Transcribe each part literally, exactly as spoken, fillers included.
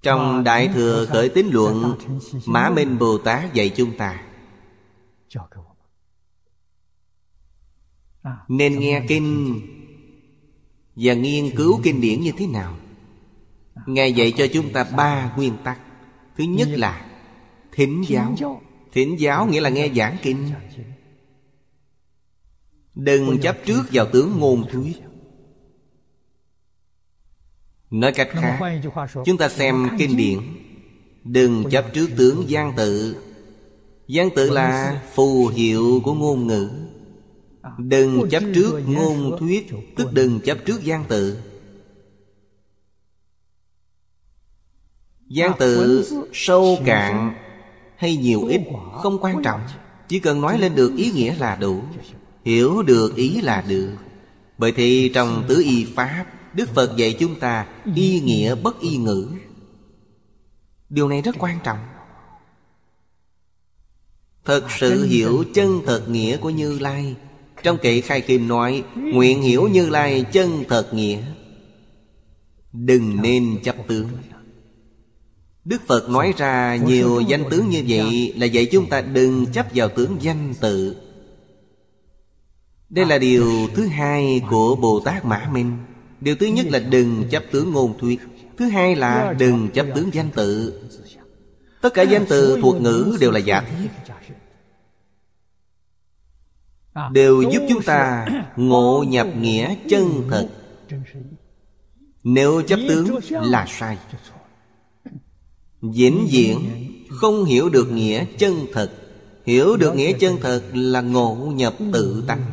Trong Đại Thừa Khởi Tín Luận, Mã Minh Bồ Tát dạy chúng ta nên nghe kinh và nghiên cứu kinh điển như thế nào. Ngài dạy cho chúng ta ba nguyên tắc. Thứ nhất là thính giáo. Thính giáo nghĩa là nghe giảng kinh. Đừng chấp trước vào tướng ngôn thuyết. Nói cách khác, chúng ta xem kinh điển, đừng chấp trước tướng văn tự. Văn tự là phù hiệu của ngôn ngữ. Đừng chấp trước ngôn thuyết, tức đừng chấp trước văn tự. Văn tự sâu cạn hay nhiều ít không quan trọng, chỉ cần nói lên được ý nghĩa là đủ, hiểu được ý là được. Bởi thì trong tứ y pháp, Đức Phật dạy chúng ta y nghĩa bất y ngữ. Điều này rất quan trọng. Thật sự hiểu chân thật nghĩa của Như Lai. Trong Kệ Khai Kim nói, nguyện hiểu Như Lai chân thật nghĩa, đừng nên chấp tướng. Đức Phật nói ra nhiều danh tướng như vậy là dạy chúng ta đừng chấp vào tướng danh tự. Đây là điều thứ hai của Bồ Tát Mã Minh. Điều thứ nhất là đừng chấp tướng ngôn thuyết. Thứ hai là đừng chấp tướng danh tự. Tất cả danh từ thuật ngữ đều là giả thiết, đều giúp chúng ta ngộ nhập nghĩa chân thật. Nếu chấp tướng là sai, vĩnh viễn không hiểu được nghĩa chân thật. Hiểu được nghĩa chân thật là ngộ nhập tự tánh.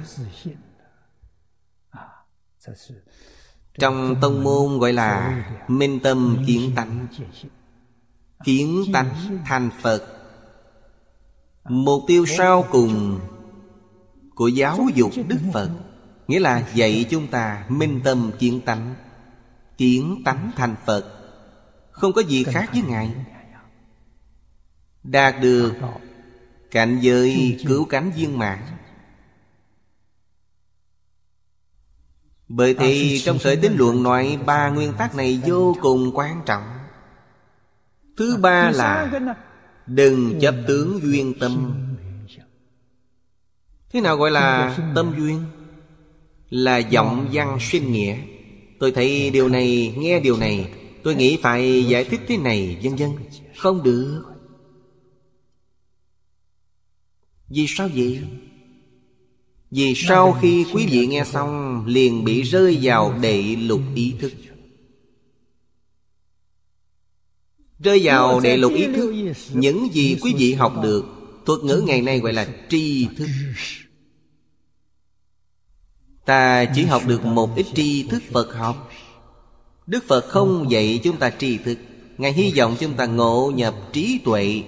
Trong tông môn gọi là minh tâm kiến tánh. Kiến tánh thành Phật. Mục tiêu sau cùng của giáo dục Đức Phật nghĩa là dạy chúng ta minh tâm kiến tánh. Kiến tánh thành Phật, không có gì khác với Ngài. Đạt được cảnh giới cứu cánh viên mãn. Bởi thì trong Khởi Tín Luận nói ba nguyên tắc này vô cùng quan trọng. Thứ ba là đừng chấp tướng duyên tâm. Thế nào gọi là tâm duyên? Là vọng văn sinh nghĩa. Tôi thấy điều này, nghe điều này, tôi nghĩ phải giải thích thế này, vân vân. Không được. Vì sao vậy? Vì sau khi quý vị nghe xong liền bị rơi vào đệ lục ý thức. Rơi vào đệ lục ý thức, những gì quý vị học được, thuật ngữ ngày nay gọi là tri thức. Ta chỉ học được một ít tri thức Phật học. Đức Phật không dạy chúng ta tri thức. Ngài hy vọng chúng ta ngộ nhập trí tuệ.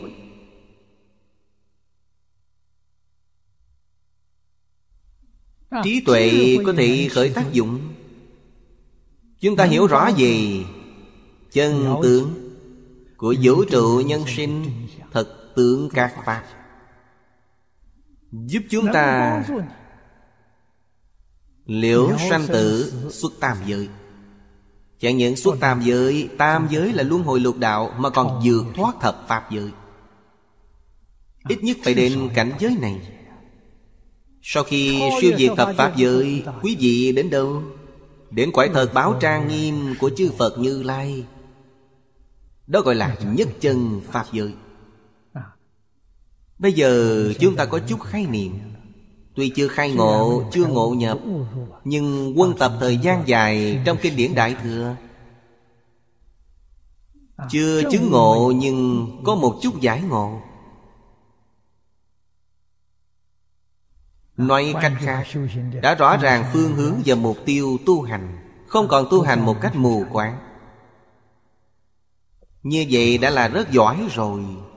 Trí tuệ có thể khởi tác dụng. Chúng ta hiểu rõ về chân tướng của vũ trụ nhân sinh, thật tướng các pháp, giúp chúng ta liễu sanh tử xuất tam giới. Chẳng những xuất tam giới, tam giới là luân hồi lục đạo, mà còn vượt thoát thập pháp giới. Ít nhất phải đến cảnh giới này. Sau khi siêu diệt thập pháp giới, quý vị đến đâu? Đến cõi thật báo trang nghiêm của chư Phật Như Lai. Đó gọi là nhất chân pháp giới. Bây giờ chúng ta có chút khái niệm. Tuy chưa khai ngộ, chưa ngộ nhập, nhưng quân tập thời gian dài trong kinh điển Đại Thừa, chưa chứng ngộ nhưng có một chút giải ngộ. Nói cách khác, đã rõ ràng phương hướng và mục tiêu tu hành, không còn tu hành một cách mù quáng. Như vậy đã là rất giỏi rồi.